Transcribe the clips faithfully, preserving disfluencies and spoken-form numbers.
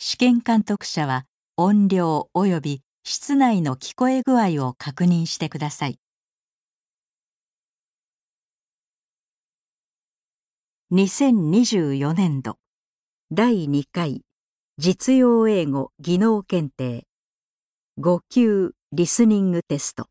試験監督者は音量および室内の聞こえ具合を確認してください。にせんにじゅうよねんどだいにかい実用英語技能検定ご級リスニングテスト。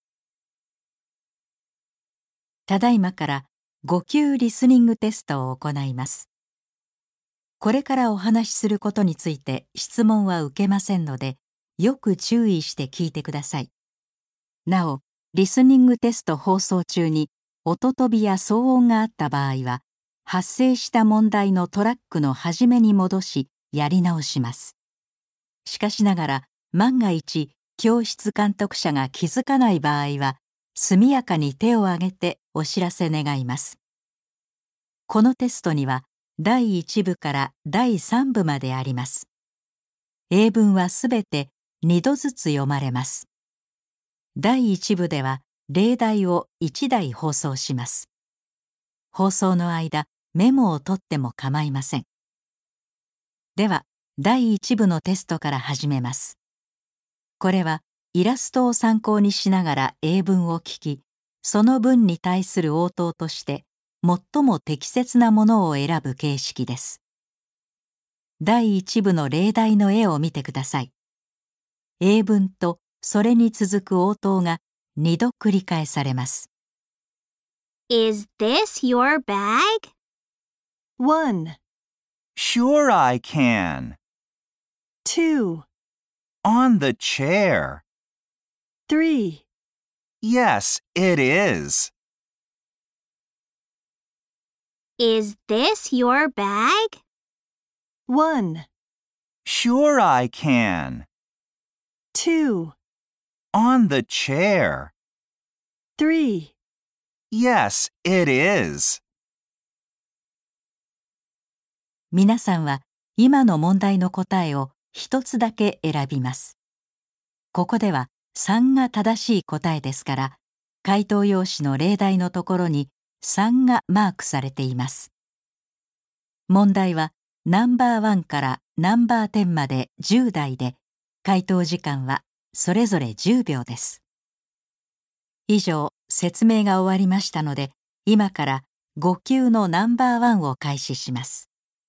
ただいまからご級リスニングテストを行います。これからお話しすることについて質問は受けませんので、よく注意して聞いてください。なお、リスニングテスト放送中に音飛びや騒音があった場合は、発生した問題のトラックの始めに戻し、やり直します。しかしながら、万が一、教室監督者が気づかない場合は、速やかに手を挙げてお知らせ願います。このテストには、だいいち部からだいさん部まであります。英文はすべてにどずつ読まれます。だいいち部では例題をいちだい放送します。放送の間、メモを取っても構いません。では、だいいち部のテストから始めます。これはイラストを参考にしながら英文を聞き、その文に対する応答として最も適切なものを選ぶ形式です。だいいち部の例題の絵を見てください。英文とそれに続く応答がにど繰り返されます。 Is this your bag? one, Sure I can. two, On the chair. three, Yes, it is. Is this your bag? one, Sure I can. two, On the chair. three. Yes, it is. 皆さんは今の問題の答えを一つだけ選びます。ここではさんが正しい答えですから、回答用紙の例題のところにさんがマークされています。問題はナンバーワンからナンバーテンまでじゅうだいで、回答時間はそれぞれじゅうびょうです。以上、説明が終わりましたので、今からご級のナンバーワンを開始します。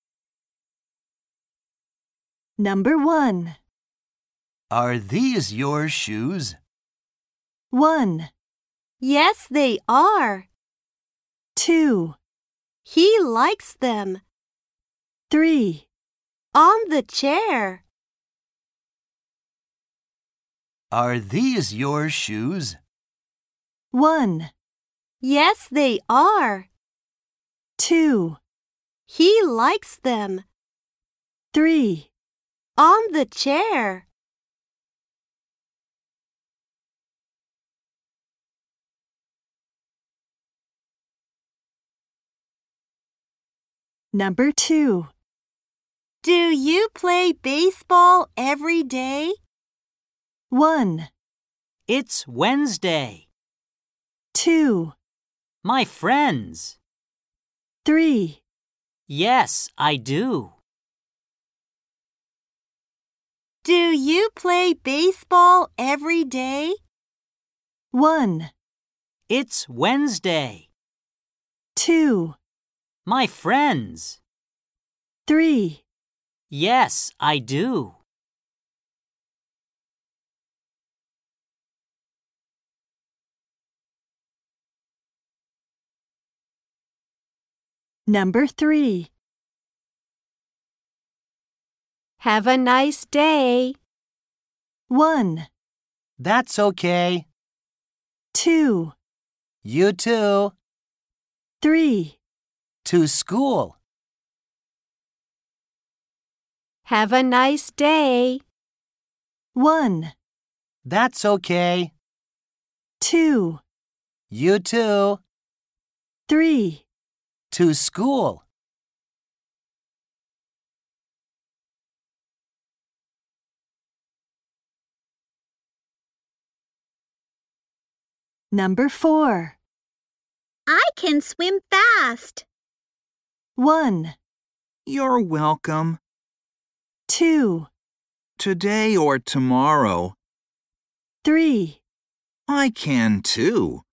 Number one, Are these your shoes? one, Yes, they are. two, He likes them. three, On the chair. Are these your shoes? one, Yes, they are. two, He likes them. three. On the chair. Number two, Do you play baseball every day? one, It's Wednesday. two, My friends. three, Yes, I do. Do you play baseball every day? one, It's Wednesday. two, My friends. three. Yes, I do. Number three, Have a nice day. one, That's okay. two, You too. three. To school. Have a nice day. one, That's okay. two, You too. three. To school. Number four, I can swim fast. one, You're welcome. two, Today or tomorrow. three, I can too.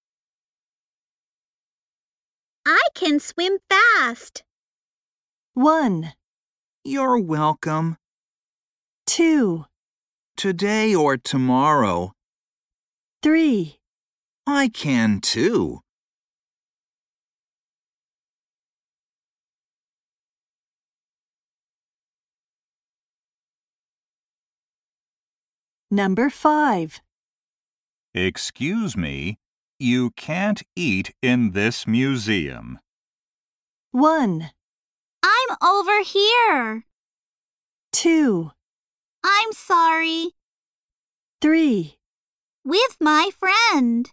I can swim fast. one, You're welcome. two, Today or tomorrow. three, I can too. number five, Excuse me, you can't eat in this museum. one, I'm over here. two, I'm sorry. three, With my friend.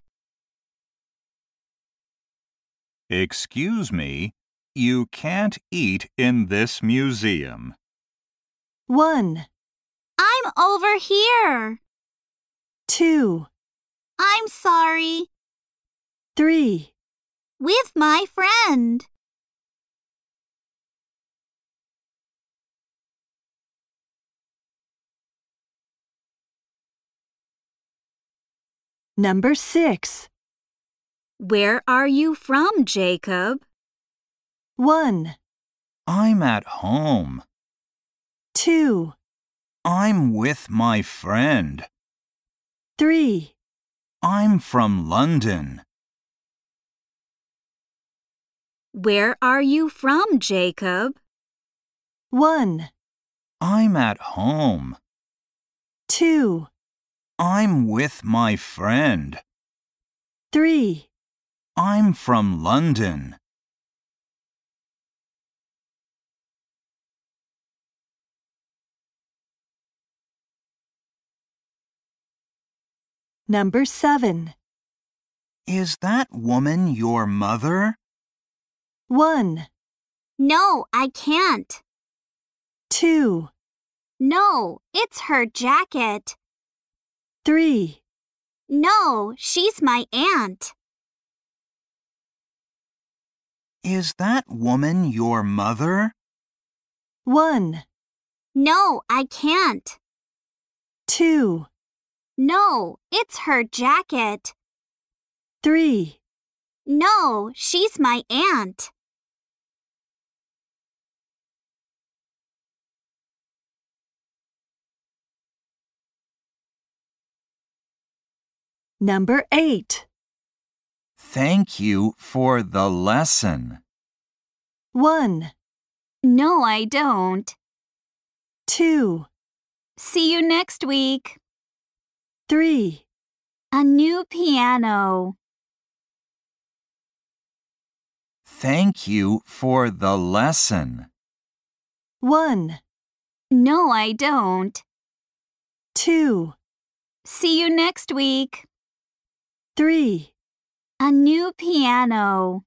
Excuse me, you can't eat in this museum. one, I'm over here. two, I'm sorry. three, With my friend. number six, Where are you from, Jacob? one, I'm at home. two, I'm with my friend. three, I'm from London. Where are you from, Jacob? one, I'm at home. two, I'm with my friend. three, I'm from London. number seven, Is that woman your mother? one, No, I can't. two, No, it's her jacket. three, No, she's my aunt. Is that woman your mother? one, No, I can't. two, No, it's her jacket. three, No, she's my aunt. number eight, Thank you for the lesson. one, No, I don't. two, See you next week. three, A new piano. Thank you for the lesson. one, No, I don't. two, See you next week. three, A new piano.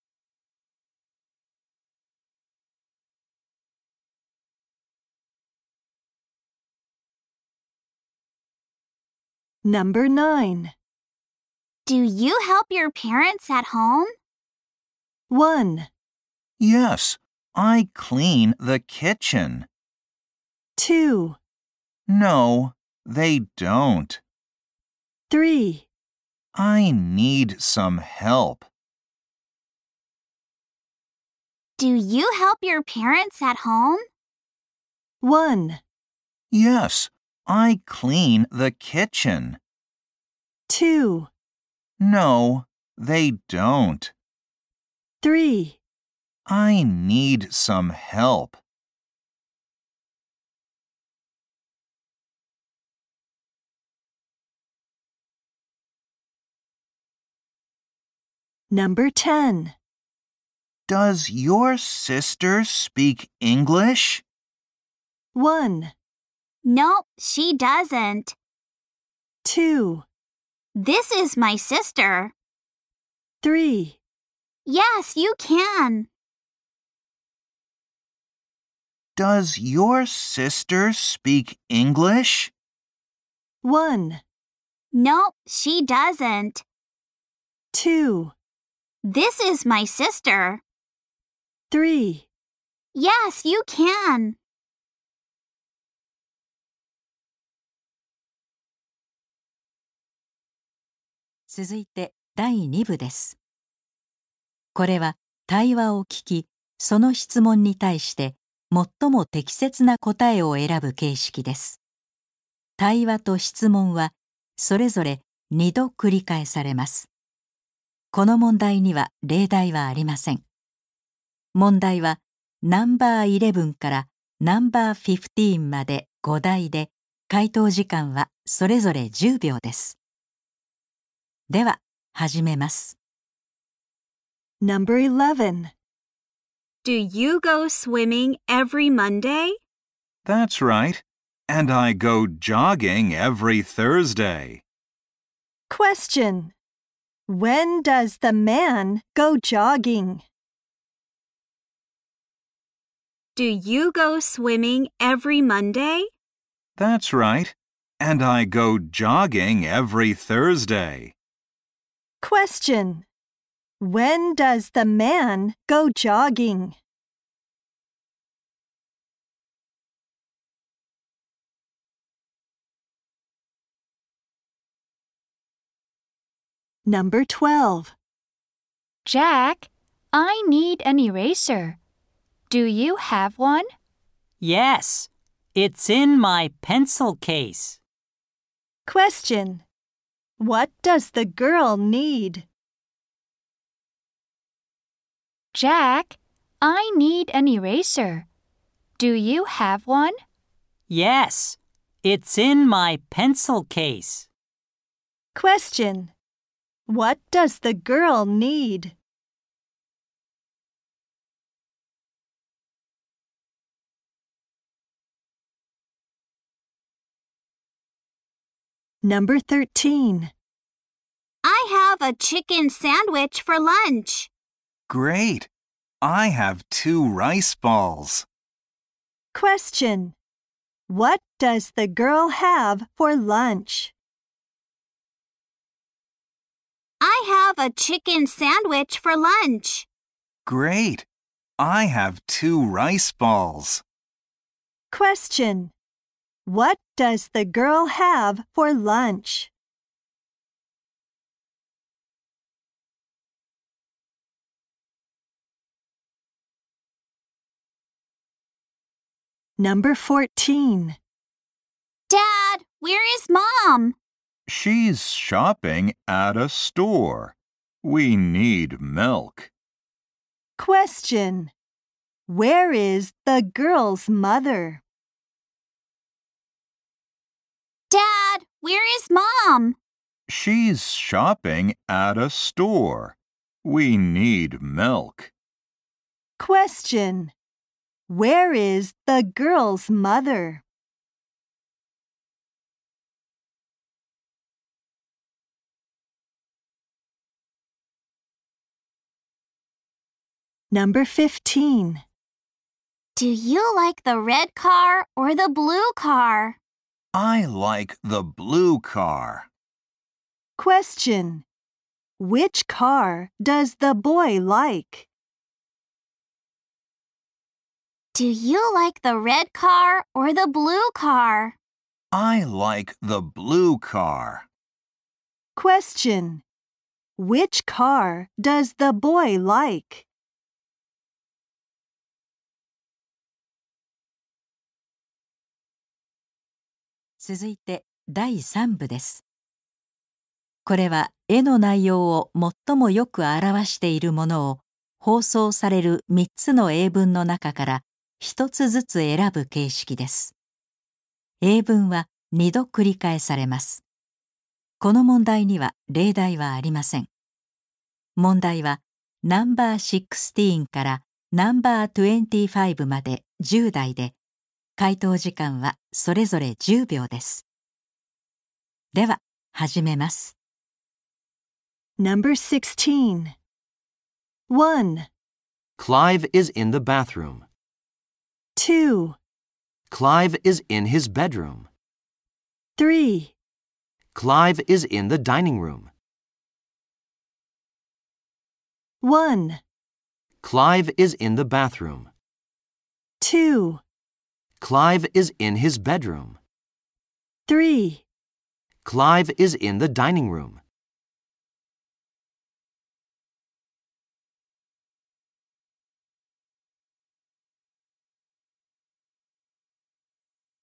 number nine, Do you help your parents at home? one, Yes, I clean the kitchen. two, No, they don't. three, I need some help. Do you help your parents at home? one, Yes, I clean the kitchen. two, No, they don't. three, I need some help. number ten, Does your sister speak English? one, Nope, she doesn't. two, This is my sister. three, Yes, you can. Does your sister speak English? one, Nope, she doesn't. two, This is my sister. three, Yes, you can. 続いてだいに部です。これは対話を聞き、その質問に対して最も適切な答えを選ぶ形式です。対話と質問はそれぞれにど繰り返されます。この問題には例題はありません。問題はナンバーイレブンからナンバーフィフティーンまでご題で、回答時間はそれぞれじゅうびょうです。では始めます。 Number eleven. Do you go swimming every Monday? That's right. And I go jogging every Thursday. Question. When does the man go jogging? Do you go swimming every Monday? That's right. And I go jogging every Thursday. Question. When does the man go jogging? Number twelve. Jack, I need an eraser. Do you have one? Yes, it's in my pencil case. Question. What does the girl need? Jack, I need an eraser. Do you have one? Yes, it's in my pencil case. Question. What does the girl need? Number thirteen. I have a chicken sandwich for lunch. Great. I have two rice balls. Question. What does the girl have for lunch? I have a chicken sandwich for lunch. Great. I have two rice balls. Question. What does the girl have for lunch? Number fourteen. Dad, where is Mom? She's shopping at a store. We need milk. Question. Where is the girl's mother? Dad, where is Mom? She's shopping at a store. We need milk. Question. Where is the girl's mother? Number fifteen. Do you like the red car or the blue car? I like the blue car. Question. Which car does the boy like? Do you like the red car or the blue car? I like the blue car. Question. Which car does the boy like? 続いてだいさん部です。これは絵の内容を最もよく表しているものを放送されるみっつの英文の中からひとつずつ選ぶ形式です。英文はにど繰り返されます。この問題には例題はありません。問題はナンバーじゅうろくからナンバーにじゅうごまでじゅう題で、回答時間はそれぞれじゅうびょうです。では始めます。 Number sixteen. one. Clive is in the bathroom. two. Clive is in his bedroom. three. Clive is in the dining room. one. Clive is in the bathroom. two. Clive is in his bedroom. three. Clive is in the dining room.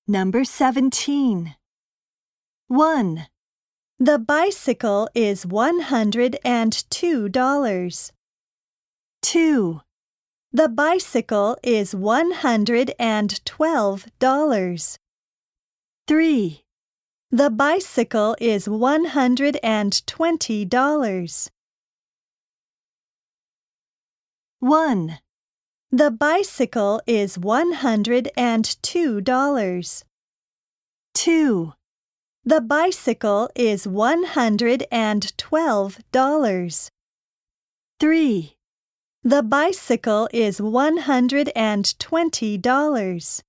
Number seventeen. one. The bicycle is one hundred two dollars. two. The bicycle is one hundred twelve dollars. three. The bicycle is one hundred twenty dollars. one. The bicycle is one hundred two dollars. two. The bicycle is one hundred twelve dollars. three. The bicycle is one hundred twenty dollars.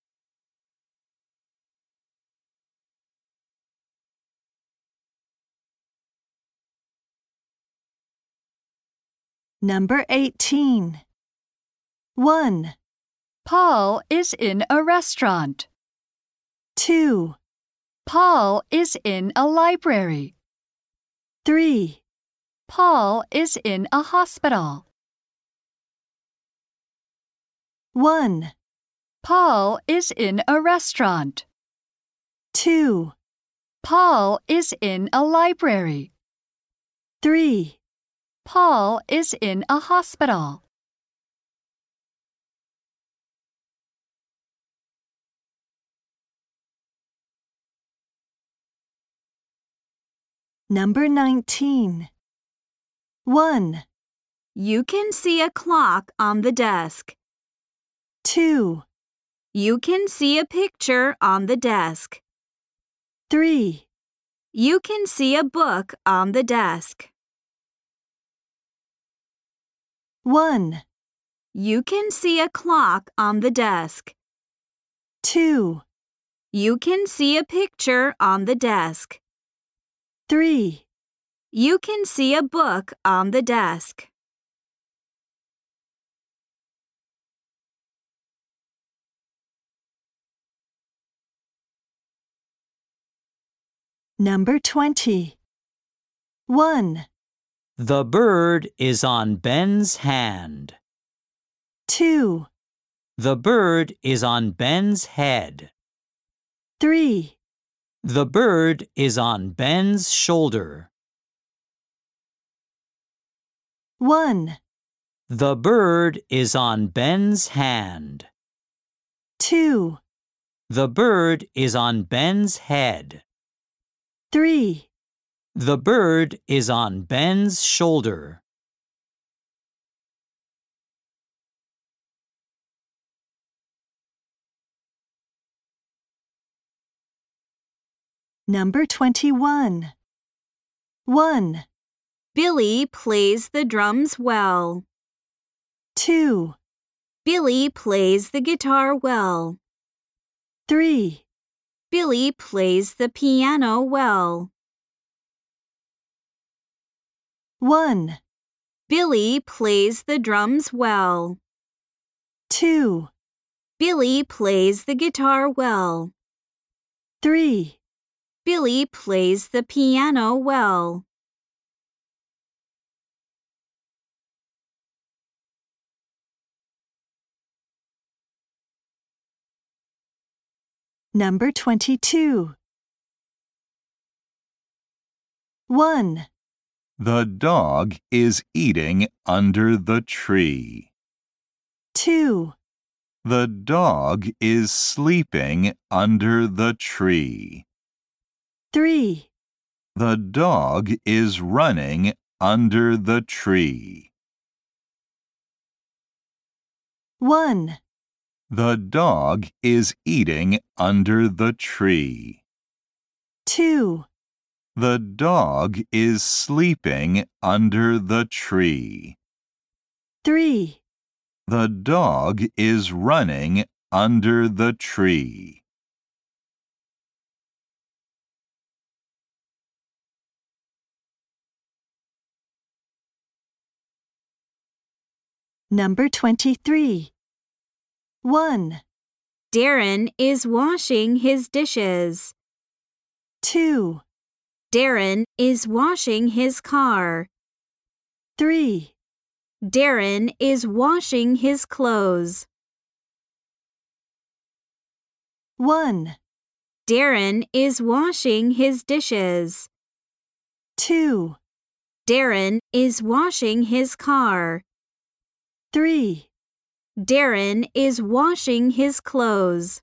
Number eighteen. one. Paul is in a restaurant. two. Paul is in a library. three. Paul is in a hospital. one. Paul is in a restaurant. two. Paul is in a library. three. Paul is in a hospital. Number nineteen. one. You can see a clock on the desk. two. You can see a picture on the desk. three. You can see a book on the desk. one. You can see a clock on the desk. two. You can see a picture on the desk. three. You can see a book on the desk. Number twenty. one. The bird is on Ben's hand. two. The bird is on Ben's head. three. The bird is on Ben's shoulder. one. The bird is on Ben's hand. two. The bird is on Ben's head. three. The bird is on Ben's shoulder. Number twenty-one. one. Billy plays the drums well. two. Billy plays the guitar well. three. Billy plays the piano well. one. Billy plays the drums well. two. Billy plays the guitar well. three. Billy plays the piano well. Number twenty-two. one. The dog is eating under the tree. two. The dog is sleeping under the tree. three. The dog is running under the tree. one. The dog is eating under the tree. two. The dog is sleeping under the tree. three. The dog is running under the tree. Number twenty-three. one. Darren is washing his dishes. two. Darren is washing his car. three. Darren is washing his clothes. One, Darren is washing his dishes. two, Darren is washing his car. three, Darren is washing his clothes.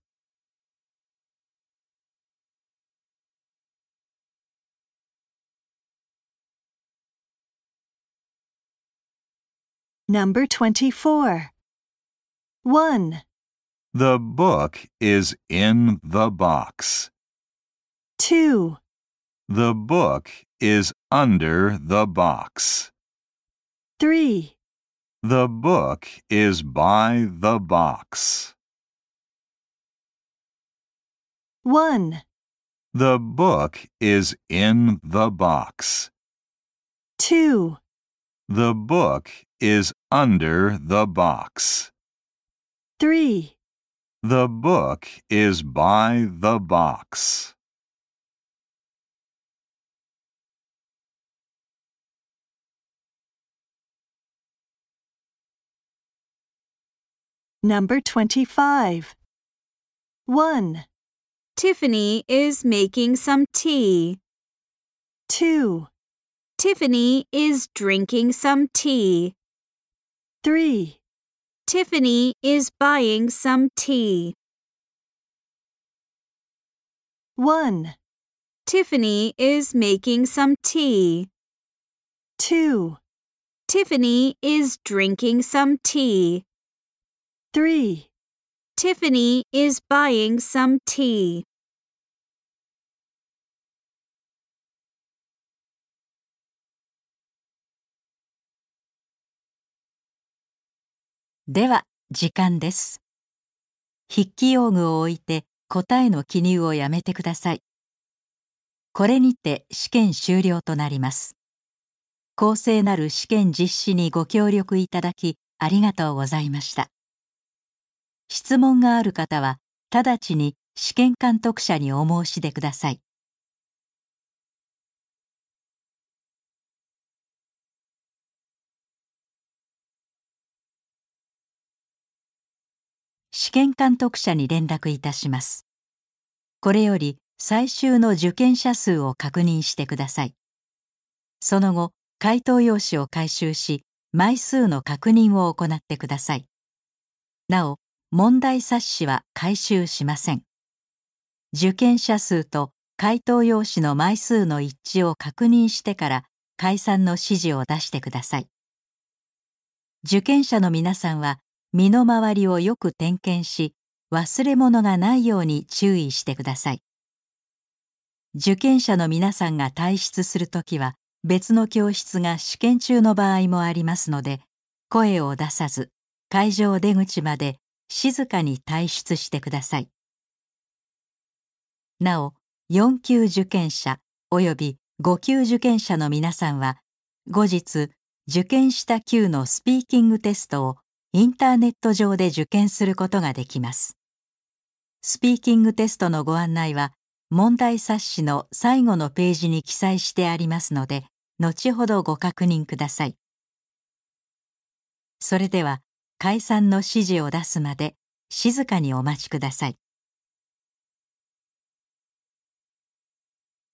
Number twenty-four. One, The book is in the box. two, The book is under the box. three, The book is by the box. one, The book is in the box. two, The book is under the box. three, The book is by the box. Number twenty-five. One, Tiffany is making some tea. two, Tiffany is drinking some tea. three, Tiffany is buying some tea. one, Tiffany is making some tea. two, Tiffany is drinking some tea. three, Tiffany is buying some tea. では、時間です。筆記用具を置いて答えの記入をやめてください。これにて試験終了となります。公正なる試験実施にご協力いただきありがとうございました。質問がある方は直ちに試験監督者にお申し出ください。試験監督者に連絡いたします。これより最終の受験者数を確認してください。その後、回答用紙を回収し、枚数の確認を行ってください。なお、問題冊子は回収しません。受験者数と回答用紙の枚数の一致を確認してから解散の指示を出してください。受験者の皆さんは身の回りをよく点検し、忘れ物がないように注意してください。受験者の皆さんが退出するときは、別の教室が試験中の場合もありますので、声を出さず、会場出口まで静かに退出してください。なお、よん級受験者およびご級受験者の皆さんは、後日、受験した級のスピーキングテストをインターネット上で受験することができます。スピーキングテストのご案内は、問題冊子の最後のページに記載してありますので、後ほどご確認ください。それでは、解散の指示を出すまで静かにお待ちください。